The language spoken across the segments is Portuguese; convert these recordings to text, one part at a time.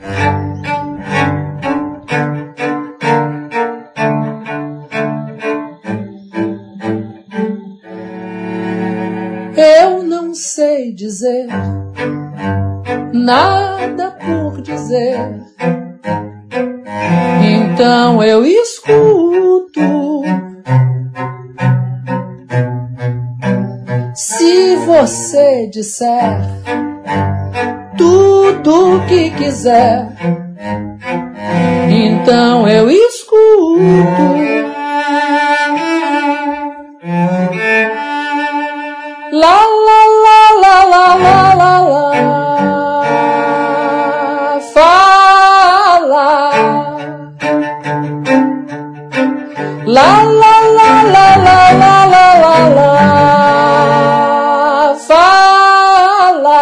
Eu não sei dizer nada por dizer, então eu escuto. Se você disser tudo o que quiser, então eu escuto. La la la la la la la la. Fala. La la la la la la la la la. Fala.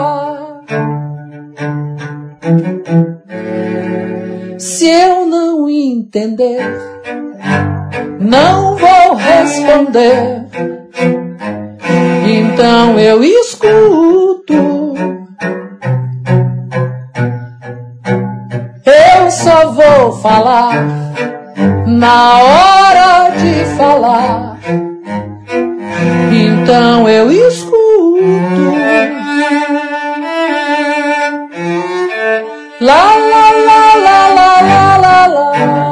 Se eu não entender, não vou responder, então eu escuto. Eu só vou falar na hora de falar, então eu escuto. La la la la la la la la.